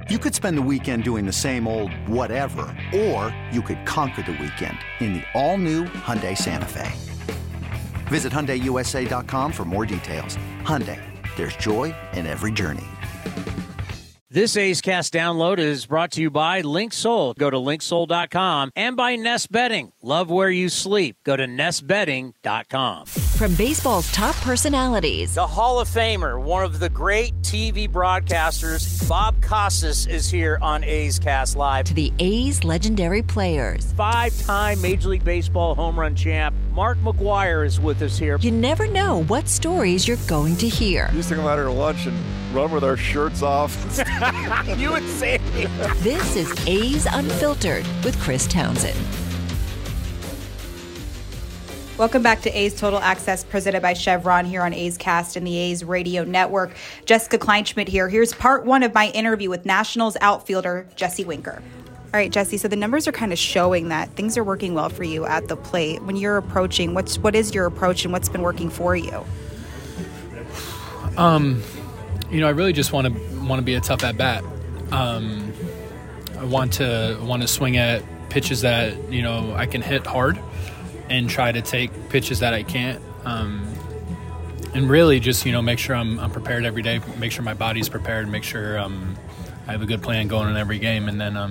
You could spend the weekend doing the same old whatever, or you could conquer the weekend in the all-new Hyundai Santa Fe. Visit HyundaiUSA.com for more details. Hyundai, there's joy in every journey. This A's Cast download is brought to you by LinkSoul. Go to LinkSoul.com and by Nest Bedding. Love where you sleep. Go to NestBedding.com. From baseball's top personalities. The Hall of Famer, one of the great TV broadcasters, Bob Costas, is here on A's Cast Live. To the A's legendary players. 5-time Major League Baseball home run champ, Mark McGwire is with us here. You never know what stories you're going to hear. We used to come out here to lunch and run with our shirts off. You would say. This is A's Unfiltered with Chris Townsend. Welcome back to A's Total Access, presented by Chevron here on A's Cast and the A's Radio Network. Jessica Kleinschmidt here. Here's part one of my interview with Nationals outfielder Jesse Winker. All right, Jesse, so the numbers are kind of showing that things are working well for you at the plate. When you're approaching, what is your approach and what's been working for you? I really just want to be a tough at bat. I want to swing at pitches that I can hit hard, and try to take pitches that I can't. And really just make sure I'm prepared every day. Make sure my body's prepared. Make sure I have a good plan going in every game. And then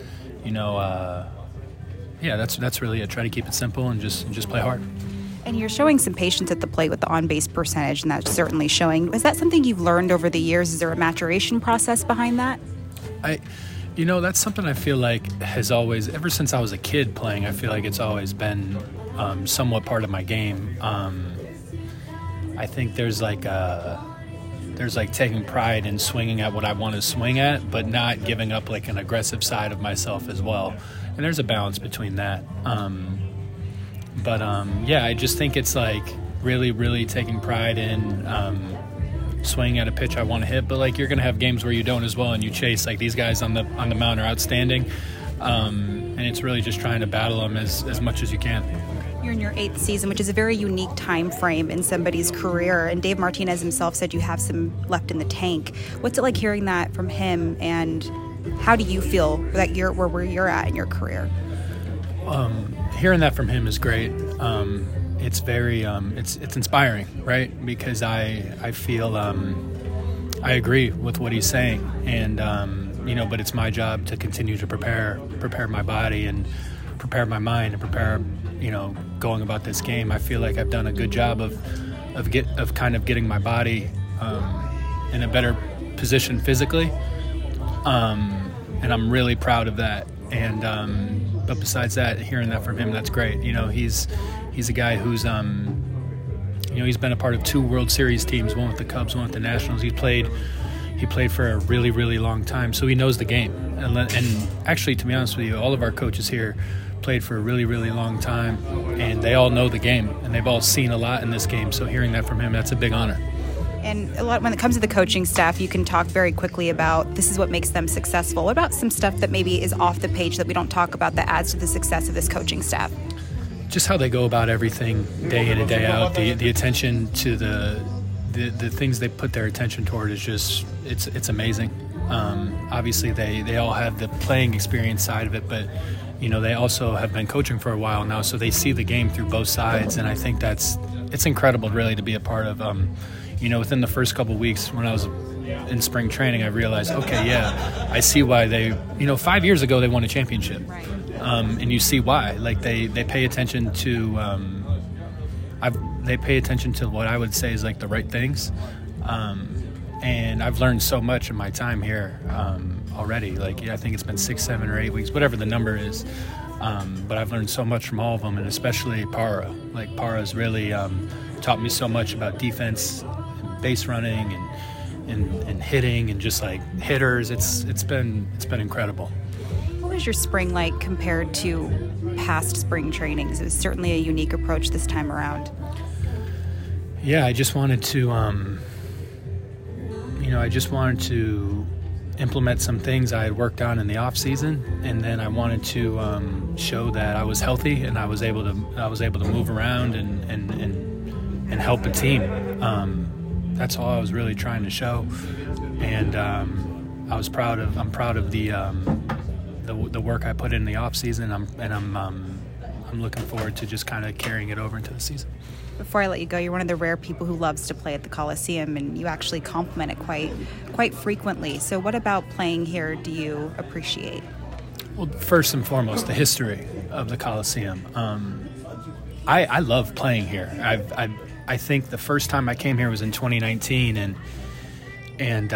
that's really it. Try to keep it simple and just play hard. And you're showing some patience at the plate with the on-base percentage, and that's certainly showing. Is that something you've learned over the years? Is there a maturation process behind that? That's something I feel like has always, ever since I was a kid playing, I feel like it's always been somewhat part of my game. I think there's taking pride in swinging at what I want to swing at, but not giving up like an aggressive side of myself as well. And there's a balance between that. I just think it's like really, really taking pride in swinging at a pitch I want to hit. But like you're going to have games where you don't as well, and you chase. Like these guys on the mound are outstanding, and it's really just trying to battle them as much as you can. You're in your 8th season, which is a very unique time frame in somebody's career. And Dave Martinez himself said you have some left in the tank. What's it like hearing that from him, and how do you feel that you're where you're at in your career? Hearing that from him is great. It's very it's inspiring, right? Because I feel I agree with what he's saying, and but it's my job to continue to prepare my body and prepare my mind and prepare going about this game. I feel like I've done a good job of kind of getting my body in a better position physically, and I'm really proud of that. And but besides that, hearing that from him, that's great. He's a guy who's he's been a part of 2 World Series teams, one with the Cubs, one with the Nationals. He played for a really, really long time, so he knows the game. And actually, to be honest with you, all of our coaches here played for a really, really long time, and they all know the game, and they've all seen a lot in this game. So hearing that from him, that's a big honor. And a lot when it comes to the coaching staff, you can talk very quickly about this is what makes them successful. What about some stuff that maybe is off the page that we don't talk about that adds to the success of this coaching staff? Just how they go about everything day in and day out. The attention to the things they put their attention toward is just it's amazing. Obviously, they all have the playing experience side of it, but they also have been coaching for a while now, so they see the game through both sides, and I think it's incredible really to be a part of. Within the first couple of weeks when I was in spring training, I realized, okay, yeah, I see why they, 5 years ago they won a championship. Right. And you see why. Like they pay attention to, they pay attention to what I would say is like the right things. And I've learned so much in my time here already. Like I think it's been 6, 7, or 8 weeks, whatever the number is. But I've learned so much from all of them, and especially Parra. Like Parra's really taught me so much about defense, base running and hitting and just like hitters. It's been incredible. What was your spring like compared to past spring trainings? It was certainly a unique approach this time around. Yeah, I just wanted to implement some things I had worked on in the off season, and then I wanted to show that I was healthy and I was able to move around and help a team. That's all I was really trying to show, and I'm proud of the work I put in the off season. I'm looking forward to just kind of carrying it over into the season. Before I let you go, you're one of the rare people who loves to play at the Coliseum, and you actually compliment it quite frequently. So what about playing here do you appreciate? Well, first and foremost, the history of the Coliseum. I love playing here. I think the first time I came here was in 2019, and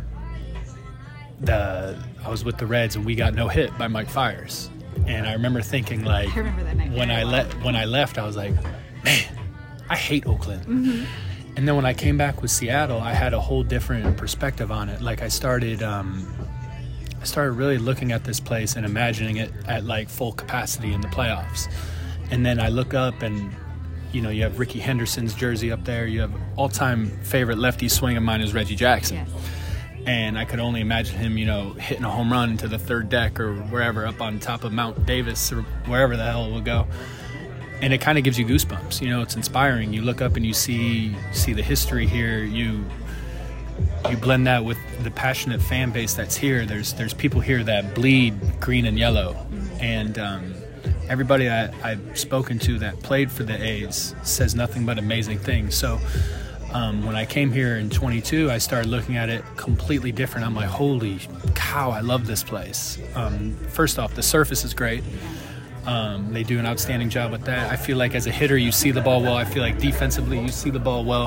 I was with the Reds, and we got no hit by Mike Fiers. And I remember thinking, like, when I left, I was like, man, I hate Oakland. Mm-hmm. And then when I came back with Seattle, I had a whole different perspective on it. Like, I started really looking at this place and imagining it at like full capacity in the playoffs. And then I look up and, you have Ricky Henderson's jersey up there. You have all-time favorite lefty swing of mine is Reggie Jackson. Yes. And I could only imagine him, hitting a home run into the third deck or wherever, up on top of Mount Davis or wherever the hell it would go. And it kind of gives you goosebumps. It's inspiring. You look up and you see the history here. You blend that with the passionate fan base that's here. There's people here that bleed green and yellow. And everybody I've spoken to that played for the A's says nothing but amazing things. So when I came here in 22, I started looking at it completely different. I'm like, holy cow, I love this place. First off, the surface is great. They do an outstanding job with that. I feel like as a hitter, you see the ball well. I feel like defensively, you see the ball well.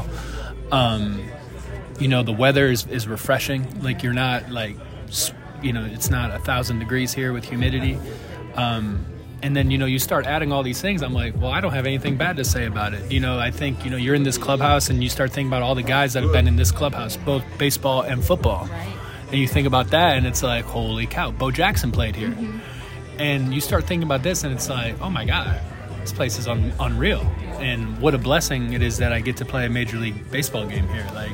The weather is refreshing. Like, you're not like, it's not 1,000 degrees here with humidity. And then, you start adding all these things. I'm like, well, I don't have anything bad to say about it. I think, you're in this clubhouse and you start thinking about all the guys that have been in this clubhouse, both baseball and football. Right. And you think about that and it's like, holy cow, Bo Jackson played here. Mm-hmm. And you start thinking about this and it's like, oh my God, this place is unreal. And what a blessing it is that I get to play a Major League Baseball game here. Like,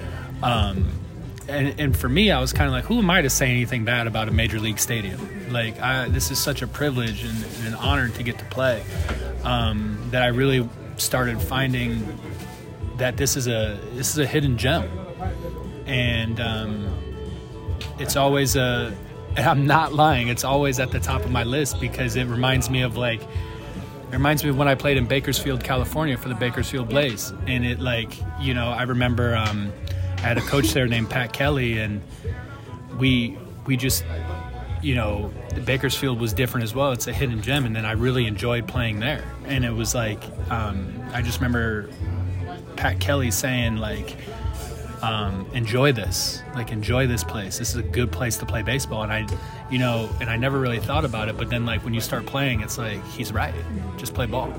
and for me, I was kind of like, who am I to say anything bad about a Major League stadium? Like, this is such a privilege and an honor to get to play, that I really started finding that this is a hidden gem. And it's always and I'm not lying, it's always at the top of my list because it reminds me of when I played in Bakersfield, California for the Bakersfield Blaze. And it I remember I had a coach there named Pat Kelly, and we just, Bakersfield was different as well. It's a hidden gem, and then I really enjoyed playing there. And it was like, I just remember Pat Kelly saying, enjoy this. Enjoy this place. This is a good place to play baseball. And I never really thought about it, but then, when you start playing, it's like, he's right. Just play ball.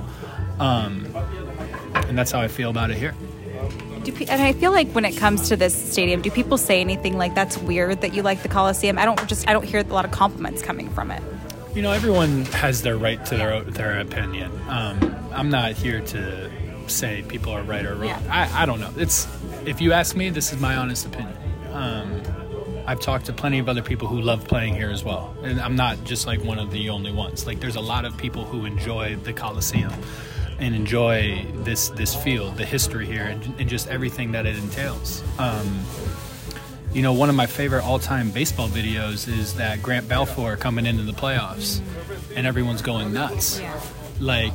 And that's how I feel about it here. And I feel like when it comes to this stadium, do people say anything like, that's weird that you like the Coliseum? I don't hear a lot of compliments coming from it. Everyone has their right to their opinion. I'm not here to say people are right or wrong. Yeah. I don't know. If you ask me, this is my honest opinion. I've talked to plenty of other people who love playing here as well. And I'm not just one of the only ones. There's a lot of people who enjoy the Coliseum and enjoy this field, the history here, and just everything that it entails. One of my favorite all-time baseball videos is that Grant Balfour coming into the playoffs, and everyone's going nuts. Yeah.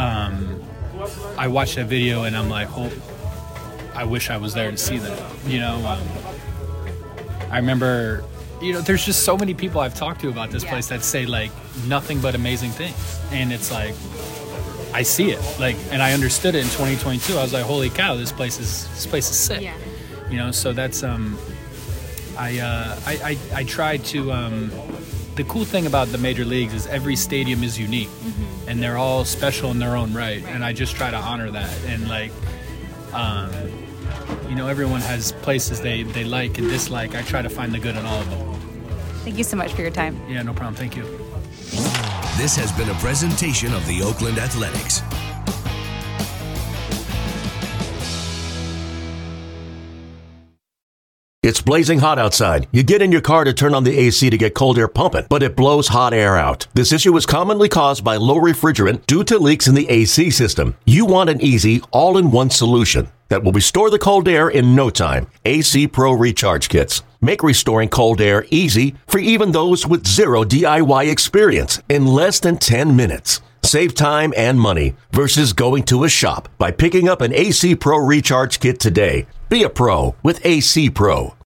I watched that video, and I'm like, oh, I wish I was there to see that. I remember, there's just so many people I've talked to about this place that say, nothing but amazing things. And it's like, I see it, and I understood it in 2022. I was like, "Holy cow, this place is sick." Yeah. So that's I tried to. The cool thing about the major leagues is every stadium is unique, mm-hmm. and they're all special in their own right. And I just try to honor that. And everyone has places they like and dislike. I try to find the good in all of them. Thank you so much for your time. Yeah, no problem. Thank you. This has been a presentation of the Oakland Athletics. It's blazing hot outside. You get in your car to turn on the AC to get cold air pumping, but it blows hot air out. This issue is commonly caused by low refrigerant due to leaks in the AC system. You want an easy, all-in-one solution. that will restore the cold air in no time. AC Pro Recharge Kits make restoring cold air easy for even those with zero DIY experience in less than 10 minutes. Save time and money versus going to a shop by picking up an AC Pro Recharge Kit today. Be a pro with AC Pro.